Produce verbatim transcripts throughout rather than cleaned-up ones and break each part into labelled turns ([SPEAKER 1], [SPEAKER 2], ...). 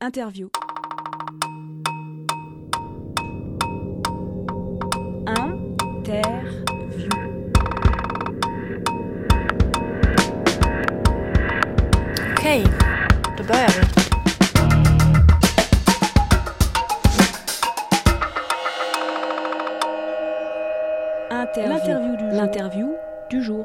[SPEAKER 1] Interview. Interview.
[SPEAKER 2] Okej, då börjar vi.
[SPEAKER 1] Interview. L'interview du jour. L'interview du jour.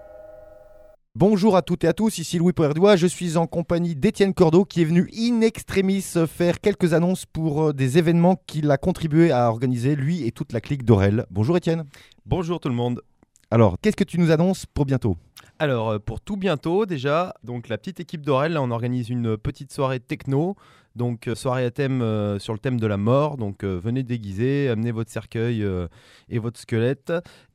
[SPEAKER 3] Bonjour à toutes et à tous, ici Louis Poerdois, je suis en compagnie d'Étienne Cordeau qui est venu in extremis faire quelques annonces pour des événements qu'il a contribué à organiser, lui et toute la clique d'Aurel. Bonjour Étienne.
[SPEAKER 4] Bonjour tout le monde.
[SPEAKER 3] Alors, qu'est-ce que tu nous annonces pour bientôt ?
[SPEAKER 4] Alors, pour tout bientôt déjà, donc la petite équipe d'Aurel, là, on organise une petite soirée techno, donc euh, soirée à thème euh, sur le thème de la mort, donc euh, venez déguiser, amenez votre cercueil euh, et votre squelette.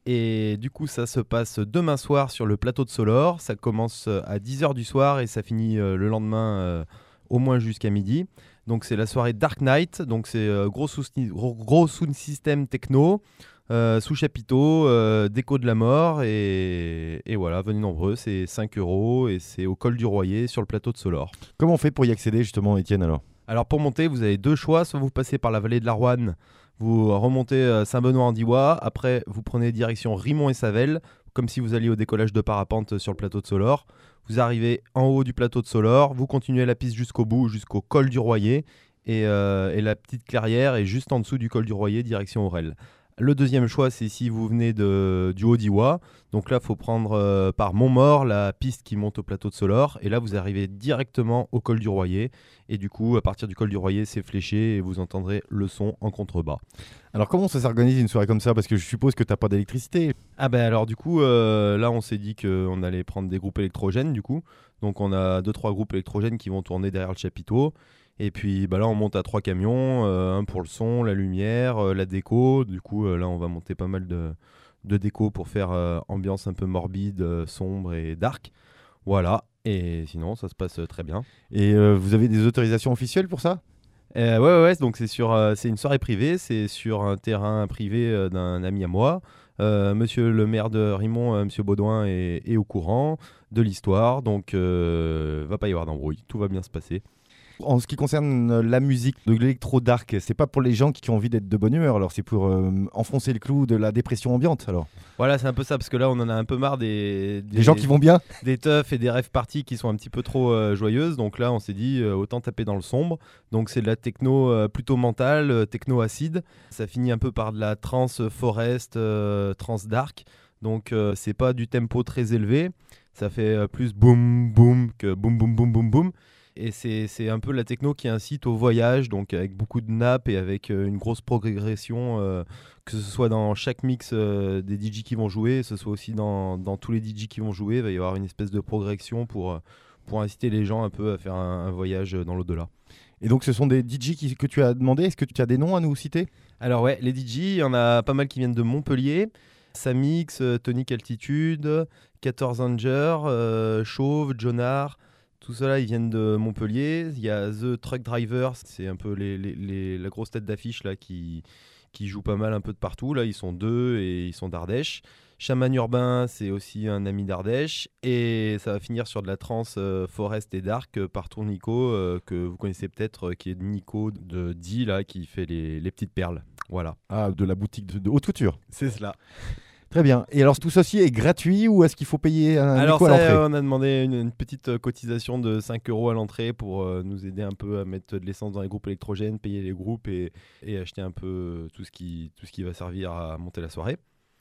[SPEAKER 4] Et du coup, ça se passe demain soir sur le plateau de Solor. Ça commence à dix heures du soir et ça finit euh, le lendemain euh, au moins jusqu'à midi. Donc, c'est la soirée Dark Knight. Donc, c'est euh, gros, sous- gros, gros sound system techno, euh, sous chapiteau, euh, déco de la mort. Et, et voilà, venez nombreux. C'est cinq euros et c'est au col du Royer sur le plateau de Solor.
[SPEAKER 3] Comment on fait pour y accéder justement Étienne alors ?
[SPEAKER 4] Alors, pour monter, vous avez deux choix. Soit vous passez par la vallée de la Roanne. Vous remontez euh, Saint-Benoît-en-Digois, après vous prenez direction Rimont et Savel, comme si vous alliez au décollage de parapente sur le plateau de Solor. Vous arrivez en haut du plateau de Solor, vous continuez la piste jusqu'au bout, jusqu'au col du Royer, et, euh, et la petite clairière est juste en dessous du col du Royer, direction Aurel. Le deuxième choix, c'est si vous venez de, du Haut-Diois. Donc là, il faut prendre euh, par Montmort la piste qui monte au plateau de Solor. Et là, vous arrivez directement au col du Royer. Et du coup, à partir du col du Royer, c'est fléché et vous entendrez le son en contrebas.
[SPEAKER 3] Alors comment ça s'organise une soirée comme ça ? Parce que je suppose que tu n'as pas d'électricité.
[SPEAKER 4] Ah ben alors du coup, euh, là, on s'est dit qu'on allait prendre des groupes électrogènes du coup. Donc on a deux trois groupes électrogènes qui vont tourner derrière le chapiteau. Et puis bah là, on monte à trois camions, euh, un pour le son, la lumière, euh, la déco. Du coup, euh, là, on va monter pas mal de, de déco pour faire euh, ambiance un peu morbide, euh, sombre et dark. Voilà. Et sinon, ça se passe euh, très bien.
[SPEAKER 3] Et euh, vous avez des autorisations officielles pour ça ?
[SPEAKER 4] Euh, ouais, ouais, ouais, donc c'est sur, euh, c'est une soirée privée, c'est sur un terrain privé euh, d'un ami à moi. Euh, monsieur le maire de Rimont, euh, monsieur Baudouin, est, est au courant de l'histoire, donc euh, va pas y avoir d'embrouille, tout va bien se passer.
[SPEAKER 3] En ce qui concerne la musique de l'électro-dark, c'est pas pour les gens qui ont envie d'être de bonne humeur, alors c'est pour euh, enfoncer le clou de la dépression ambiante alors.
[SPEAKER 4] Voilà, c'est un peu ça, parce que là on en a un peu marre des, des,
[SPEAKER 3] Les gens qui vont bien ?
[SPEAKER 4] des teufs et des rêves parties qui sont un petit peu trop euh, joyeuses, donc là on s'est dit euh, autant taper dans le sombre. Donc c'est de la techno euh, plutôt mentale, euh, techno acide, ça finit un peu par de la trance forest, euh, trance dark, donc euh, c'est pas du tempo très élevé, ça fait euh, plus boum boum que boum boum boum boum boum. Et c'est, c'est un peu la techno qui incite au voyage, donc avec beaucoup de nappes et avec euh, une grosse progression, euh, que ce soit dans chaque mix euh, des D J qui vont jouer, que ce soit aussi dans, dans tous les D J qui vont jouer, il va y avoir une espèce de progression pour, pour inciter les gens un peu à faire un, un voyage dans l'au-delà.
[SPEAKER 3] Et donc ce sont des D J qui, que tu as demandé, est-ce que tu as des noms à nous citer ?
[SPEAKER 4] Alors ouais, les D J, il y en a pas mal qui viennent de Montpellier, Samix, euh, Tonic Altitude, quatorze Anger, euh, Chauve, Jonard. Tout cela, ils viennent de Montpellier. Il y a The Truck Driver, c'est un peu les, les, les, la grosse tête d'affiche là, qui, qui joue pas mal un peu de partout. Là, ils sont deux et ils sont d'Ardèche. Chaman Urbain, c'est aussi un ami d'Ardèche. Et ça va finir sur de la trance euh, forest et dark euh, par Tournico, euh, que vous connaissez peut-être, euh, qui est Nico de D, là, qui fait les, les petites perles. Voilà.
[SPEAKER 3] Ah, de la boutique de, de haute couture.
[SPEAKER 4] C'est cela.
[SPEAKER 3] Très bien. Et alors tout ceci est gratuit ou est-ce qu'il faut payer un
[SPEAKER 4] Alors
[SPEAKER 3] écho à
[SPEAKER 4] ça,
[SPEAKER 3] l'entrée ?
[SPEAKER 4] on a demandé une, une petite cotisation de cinq euros à l'entrée pour euh, nous aider un peu à mettre de l'essence dans les groupes électrogènes, payer les groupes et, et acheter un peu tout ce, qui, tout ce qui va servir à monter la soirée.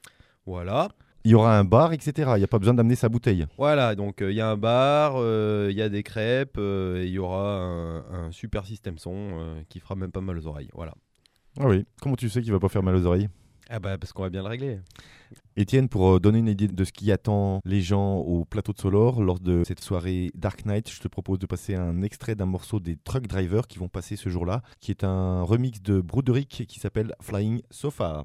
[SPEAKER 4] Voilà.
[SPEAKER 3] Il y aura un bar, et cetera. Il n'y a pas besoin d'amener sa bouteille.
[SPEAKER 4] Voilà, donc il euh, y a un bar, il euh, y a des crêpes euh, et il y aura un, un super système son euh, qui fera même pas mal aux oreilles. Voilà.
[SPEAKER 3] Ah oui. Comment tu sais qu'il ne va pas faire mal aux oreilles ?
[SPEAKER 4] Ah bah parce qu'on va bien le régler.
[SPEAKER 3] Étienne, pour euh, donner une idée de ce qui attend les gens au plateau de Solor lors de cette soirée Dark Knight, je te propose de passer un extrait d'un morceau des Truck Drivers qui vont passer ce jour-là, qui est un remix de Broderick qui s'appelle Flying So Far.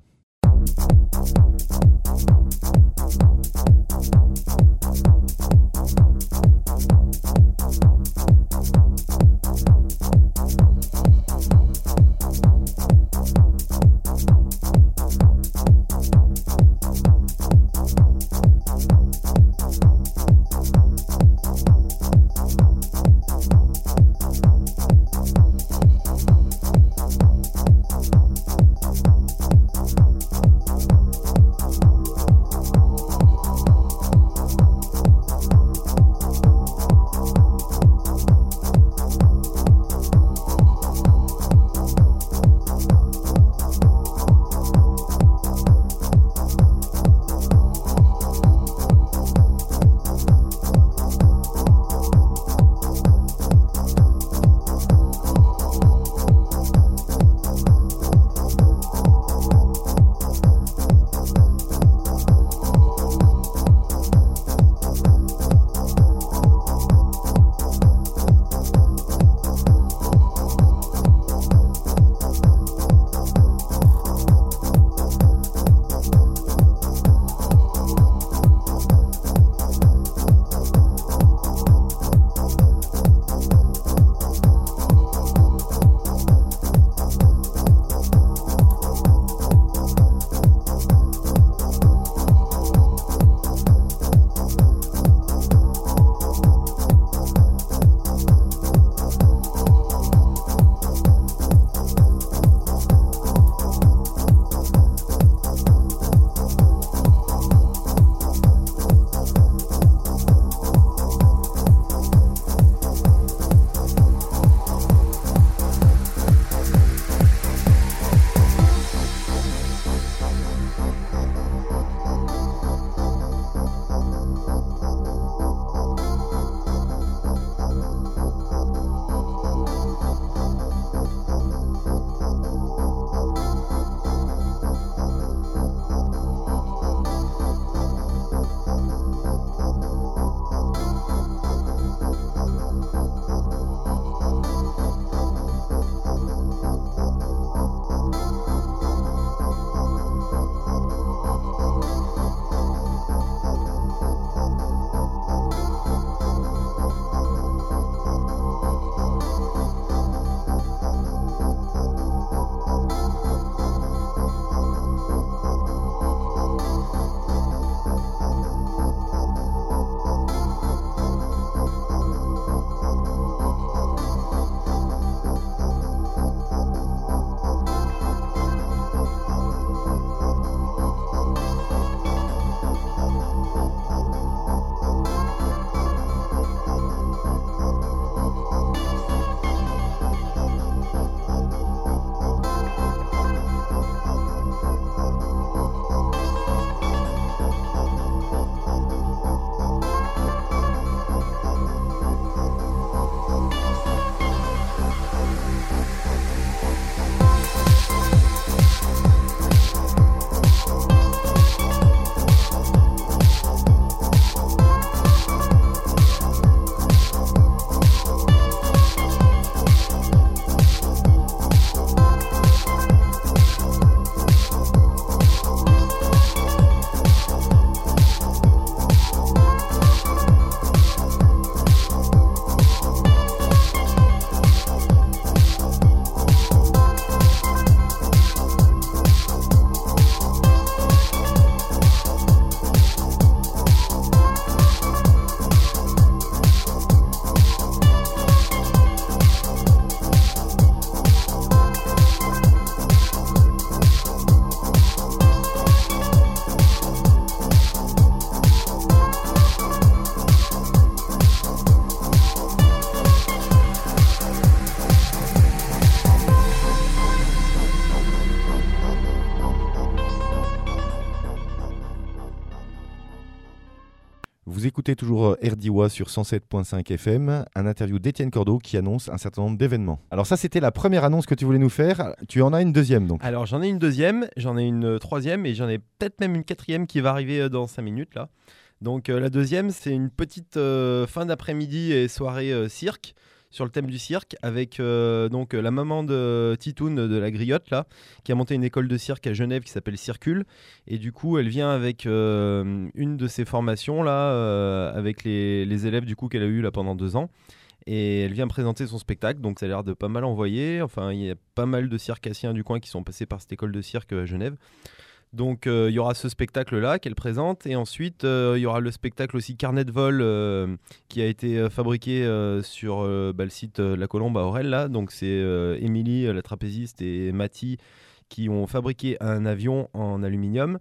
[SPEAKER 3] Vous écoutez toujours R D I W A sur cent sept virgule cinq F M, un interview d'Étienne Cordeau qui annonce un certain nombre d'événements. Alors ça, c'était la première annonce que tu voulais nous faire. Tu en as une deuxième donc.
[SPEAKER 4] Alors j'en ai une deuxième, j'en ai une troisième et j'en ai peut-être même une quatrième qui va arriver dans cinq minutes là. Donc euh, la deuxième, c'est une petite euh, fin d'après-midi et soirée euh, cirque, sur le thème du cirque, avec euh, donc la maman de Titoun de la Griotte là, qui a monté une école de cirque à Genève qui s'appelle Circule, et du coup elle vient avec euh, une de ses formations là, euh, avec les, les élèves du coup qu'elle a eu là pendant deux ans. Et elle vient présenter son spectacle, donc ça a l'air de pas mal envoyer. Enfin, il y a pas mal de circassiens du coin qui sont passés par cette école de cirque à Genève. Donc il euh, y aura ce spectacle-là qu'elle présente, et ensuite il euh, y aura le spectacle aussi Carnet de vol euh, qui a été euh, fabriqué euh, sur euh, bah, le site euh, La Colombe à Aurel. Là. Donc c'est euh, Émilie, la trapéziste, et Mathie qui ont fabriqué un avion en aluminium.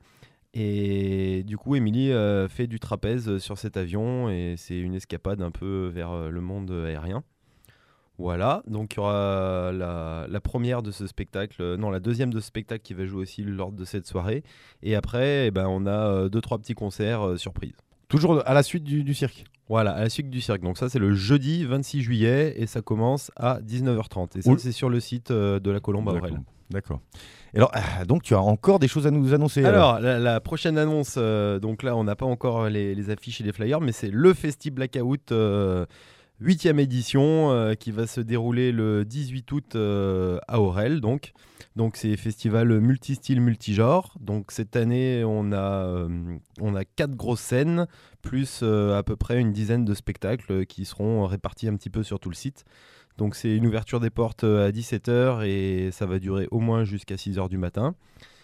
[SPEAKER 4] Et du coup, Émilie euh, fait du trapèze sur cet avion, et c'est une escapade un peu vers euh, le monde aérien. Voilà, donc il y aura la, la première de ce spectacle, euh, non la deuxième de ce spectacle qui va jouer aussi lors de cette soirée. Et après, eh ben, on a euh, deux, trois petits concerts euh, surprises.
[SPEAKER 3] Toujours à la suite du, du cirque.
[SPEAKER 4] Voilà, à la suite du cirque. Donc ça, c'est le jeudi vingt-six juillet et ça commence à dix-neuf heures trente. Et ça, oui. C'est sur le site euh, de la Colombe à Aurel.
[SPEAKER 3] D'accord. Et alors, ah, donc tu as encore des choses à nous annoncer.
[SPEAKER 4] Alors,
[SPEAKER 3] alors.
[SPEAKER 4] La, la prochaine annonce, euh, donc là, on n'a pas encore les, les affiches et les flyers, mais c'est le Festi Blackout euh, huitième édition euh, qui va se dérouler le dix-huit août euh, à Aurel. Donc, donc c'est festival multi-style, multi-genre. Donc cette année, on a, euh, on a quatre grosses scènes, plus euh, à peu près une dizaine de spectacles qui seront répartis un petit peu sur tout le site. Donc c'est une ouverture des portes à dix-sept heures et ça va durer au moins jusqu'à six heures du matin.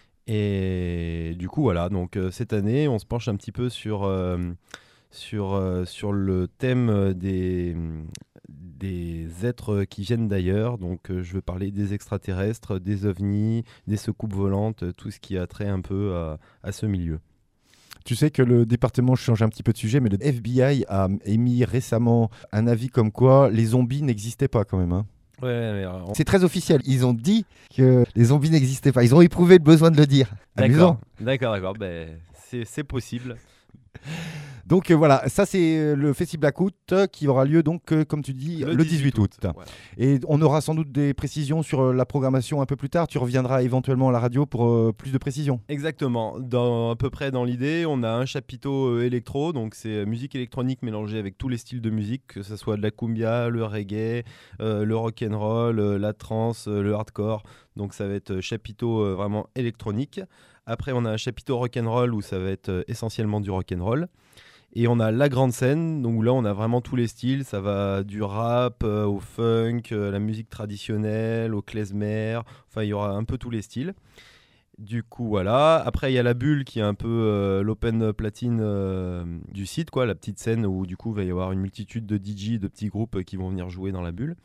[SPEAKER 4] Et du coup, voilà, donc euh, cette année, on se penche un petit peu sur... Euh, Sur, euh, sur le thème des, des êtres qui viennent d'ailleurs. Donc euh, je veux parler des extraterrestres, des ovnis, des soucoupes volantes, tout ce qui a trait un peu à, à ce milieu.
[SPEAKER 3] Tu sais que le département, je change un petit peu de sujet, mais le F B I a émis récemment un avis comme quoi les zombies n'existaient pas quand même. Hein.
[SPEAKER 4] Ouais, mais on...
[SPEAKER 3] C'est très officiel. Ils ont dit que les zombies n'existaient pas. Ils ont éprouvé le besoin de le dire. Amusant.
[SPEAKER 4] D'accord, d'accord, d'accord. Ben, c'est, c'est possible.
[SPEAKER 3] Donc euh, voilà, ça c'est euh, le Festi Blackout euh, qui aura lieu donc euh, comme tu dis le, le dix-huit août. Voilà. Et on aura sans doute des précisions sur euh, la programmation un peu plus tard. Tu reviendras éventuellement à la radio pour euh, plus de précisions.
[SPEAKER 4] Exactement. Dans, à peu près dans l'idée, on a un chapiteau euh, électro, donc c'est euh, musique électronique mélangée avec tous les styles de musique, que ce soit de la cumbia, le reggae, euh, le rock'n'roll, euh, la trance, euh, le hardcore. Donc ça va être euh, chapiteau euh, vraiment électronique. Après, on a un chapiteau rock'n'roll où ça va être euh, essentiellement du rock'n'roll. Et on a la grande scène, donc là on a vraiment tous les styles, ça va du rap euh, au funk, euh, la musique traditionnelle, au klezmer, enfin il y aura un peu tous les styles. Du coup voilà, après il y a la bulle qui est un peu euh, l'open platine euh, du site, quoi, la petite scène où du coup il va y avoir une multitude de D J, de petits groupes qui vont venir jouer dans la bulle.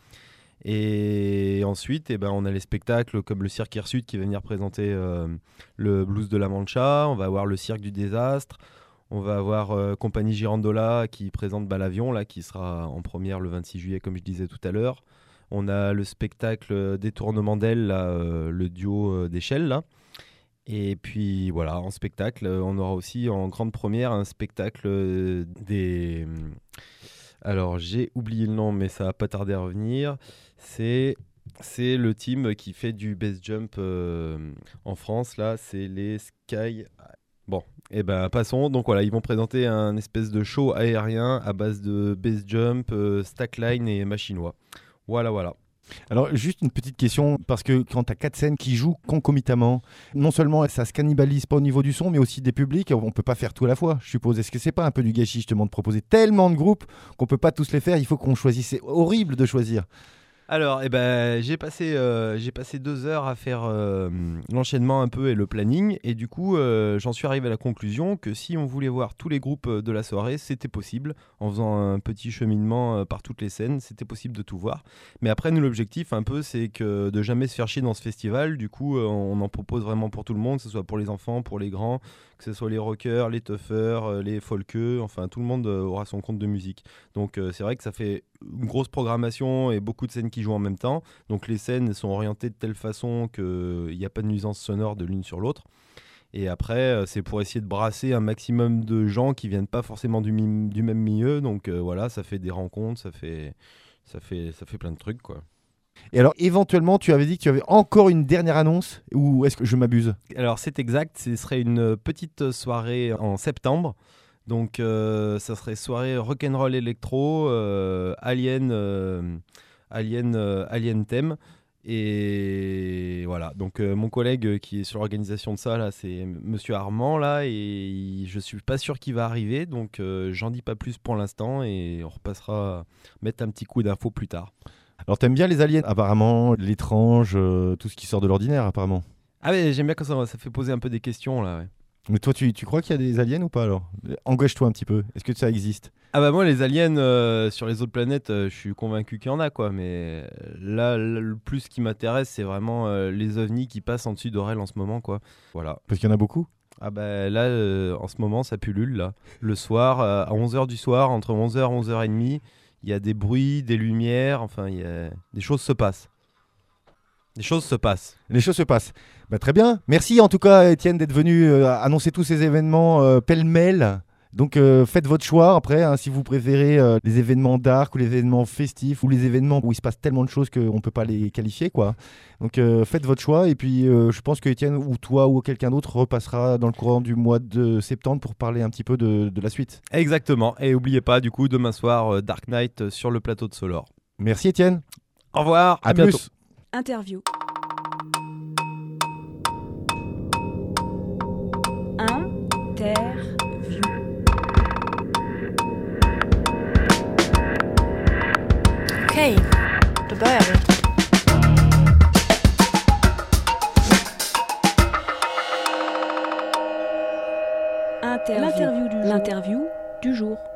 [SPEAKER 4] Et ensuite, eh ben, on a les spectacles comme le Cirque Hirsute qui va venir présenter euh, le Blues de la Mancha, on va avoir le Cirque du Désastre. On va avoir euh, Compagnie Girandola qui présente bah, l'avion, là, qui sera en première le vingt-six juillet, comme je disais tout à l'heure. On a le spectacle Détournement d'ailes, là, euh, le duo euh, d'échelle. Là. Et puis voilà, en spectacle, euh, on aura aussi en grande première un spectacle euh, des... Alors, j'ai oublié le nom, mais ça va pas tarder à revenir. C'est... C'est le team qui fait du base jump euh, en France. Là, c'est les Sky... Bon, et eh ben passons. Donc voilà, ils vont présenter un espèce de show aérien à base de base jump, euh, stackline et machinois. Voilà, voilà.
[SPEAKER 3] Alors juste une petite question, parce que quand tu as quatre scènes qui jouent concomitamment, non seulement ça se cannibalise pas au niveau du son, mais aussi des publics, on peut pas faire tout à la fois, je suppose. Est-ce que c'est pas un peu du gâchis justement de proposer tellement de groupes qu'on peut pas tous les faire, il faut qu'on choisisse, c'est horrible de choisir.
[SPEAKER 4] Alors, eh ben, j'ai passé, euh, j'ai passé deux heures à faire euh, l'enchaînement un peu et le planning. Et du coup, euh, j'en suis arrivé à la conclusion que si on voulait voir tous les groupes de la soirée, c'était possible. En faisant un petit cheminement euh, par toutes les scènes, c'était possible de tout voir. Mais après, nous, l'objectif, un peu, c'est que de jamais se faire chier dans ce festival. Du coup, euh, on en propose vraiment pour tout le monde, que ce soit pour les enfants, pour les grands, que ce soit les rockers, les toughers, euh, les folkeux. Enfin, tout le monde euh, aura son compte de musique. Donc, euh, c'est vrai que ça fait une grosse programmation et beaucoup de scènes qui jouent en même temps. Donc les scènes sont orientées de telle façon qu'il n'y a pas de nuisance sonore de l'une sur l'autre. Et après, euh, c'est pour essayer de brasser un maximum de gens qui viennent pas forcément du, mi- du même milieu. Donc euh, voilà, ça fait des rencontres, ça fait, ça fait, ça fait plein de trucs, quoi.
[SPEAKER 3] Et alors, éventuellement, tu avais dit que tu avais encore une dernière annonce, ou est-ce que je m'abuse?
[SPEAKER 4] Alors c'est exact, ce serait une petite soirée en septembre. Donc euh, ça serait soirée rock'n'roll électro, euh, alien, euh, alien, euh, alien thème. Et voilà, donc euh, mon collègue qui est sur l'organisation de ça, là, c'est Monsieur Armand, là, et il- je suis pas sûr qu'il va arriver, donc euh, j'en dis pas plus pour l'instant, et on repassera mettre un petit coup d'info plus tard.
[SPEAKER 3] Alors, t'aimes bien les aliens, apparemment, l'étrange, euh, tout ce qui sort de l'ordinaire, apparemment.
[SPEAKER 4] Ah ouais, j'aime bien quand ça, ça fait poser un peu des questions, là, ouais.
[SPEAKER 3] Mais toi, tu, tu crois qu'il y a des aliens ou pas, alors? Engage-toi un petit peu. Est-ce que ça existe?
[SPEAKER 4] Ah bah moi les aliens euh, sur les autres planètes, euh, je suis convaincu qu'il y en a, quoi, mais là, là, le plus qui m'intéresse, c'est vraiment euh, les ovnis qui passent en dessus d'Aurel en ce moment, quoi. Voilà.
[SPEAKER 3] Parce qu'il y en a beaucoup.
[SPEAKER 4] Ah bah là, euh, en ce moment, ça pullule, là. Le soir, euh, à onze heures du soir, entre onze heures et onze heures trente, il y a des bruits, des lumières, enfin, il y a... des choses se passent. Des choses se passent.
[SPEAKER 3] Les choses se passent. Bah, très bien. Merci en tout cas, Étienne, d'être venu euh, annoncer tous ces événements euh, pêle-mêle. Donc euh, faites votre choix après, hein, si vous préférez euh, les événements dark ou les événements festifs ou les événements où il se passe tellement de choses qu'on ne peut pas les qualifier, quoi. Donc euh, faites votre choix et puis euh, je pense que Étienne ou toi ou quelqu'un d'autre repassera dans le courant du mois de septembre pour parler un petit peu de, de la suite.
[SPEAKER 4] Exactement. Et n'oubliez pas, du coup, demain soir, euh, Dark Knight euh, sur le plateau de Solor.
[SPEAKER 3] Merci Étienne.
[SPEAKER 4] Au revoir.
[SPEAKER 3] À,
[SPEAKER 4] à bientôt.
[SPEAKER 3] plus.
[SPEAKER 1] Interview. Interview.
[SPEAKER 2] Okej, då börjar vi.
[SPEAKER 1] Interview. L'interview du jour. L'interview du jour.